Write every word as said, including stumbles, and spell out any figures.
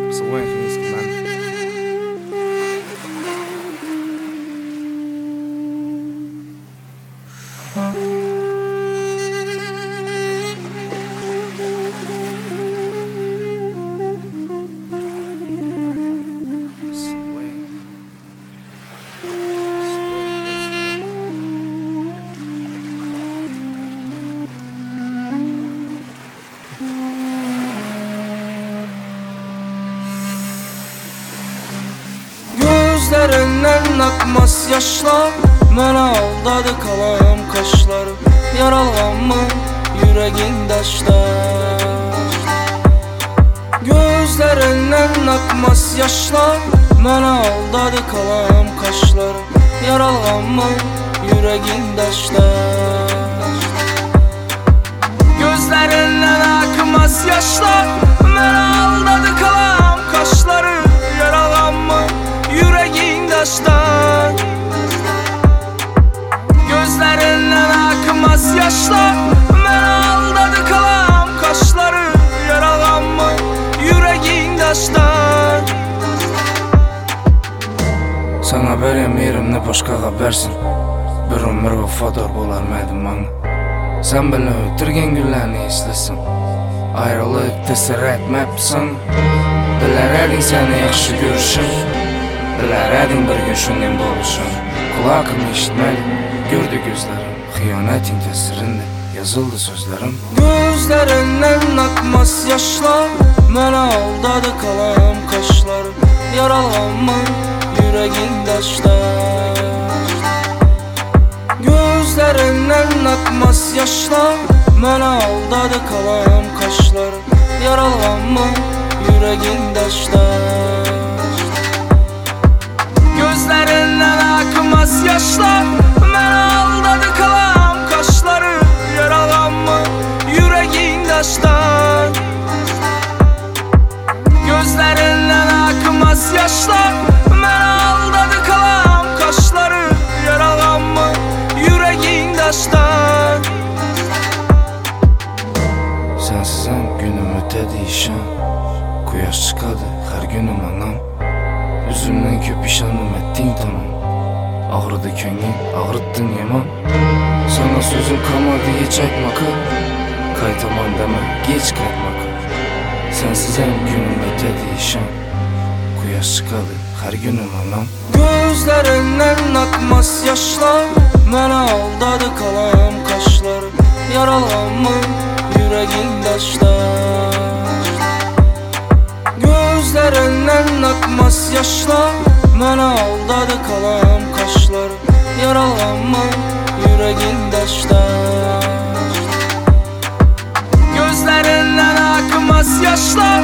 صوين خميس كمان. Gözlerinden akmaz yaşlar, məni aldadı kalam kaşları. Yaralanmı yüreğin daşlar. Gözlerinden akmaz yaşlar, məni aldadı kalam kaşları. Yaralanmı yüreğin daşlar. Gözlerinden akmaz yaşlar, məni aldadı kalam kaşları. Yaralanmı yüreğin daşlar. Gözlerinden akmaz yaşlar, məni aldadı kalam kaşları. Yaralanmı yüreğin daşlar. Sana verem yerimni boshqaga bersin. Bir umr vafodor bo'larmaydim manga. Sen bilan o'tirgan kunlarni eslasin. Ayrılık ta'sir etmabsan. Bilar eding seni yaxshi ko'rishim. Bilar eding bir kun shunday bo'lishim. Quloqim eshitmadi, ko'rdi ko'zlarim. Xiyonating ta'sirinde yazıldı sözlerim. Gözlerinden akmaz yaşlar, məni aldadı kalam kaşları. Yaralanmı yüreğin daşlar. Gözlerinden akmaz yaşlar, məni aldadı kalam kaşları. Yaralanmı yüreğin daşlar. Gözlerinden akmaz yaşlar, məni aldadı kalam kaşları. Yaralanmı yüreğin daşlar. Gözlerinden akmaz yaşlar, məni aldadı kalam kaşları. Yaralanmı yüreğin daşlar. Sensizem günüm ötedi işan. Quyosh chiqadi har günüm anam. Üzümden köp işanım ettin tamam. Ağrıdı ko'nglim, ağrıttın yaman. Sana sözüm kalmadı hiç aytmaka. Qaytaman deme, geç qaytmaka. Sensizem günüm ötedi işan. Quyosh chiqadi har günüm anam. Gözlerinden akmaz yaşlar, məni aldadı kalam kaşları. Yaralanmı yüreğin daşlar. Gözlerinden akmaz yaşlar, məni aldadı kalam kaşları. Yaralanmı yüreğin daşlar. Gözlerinden akmaz yaşlar,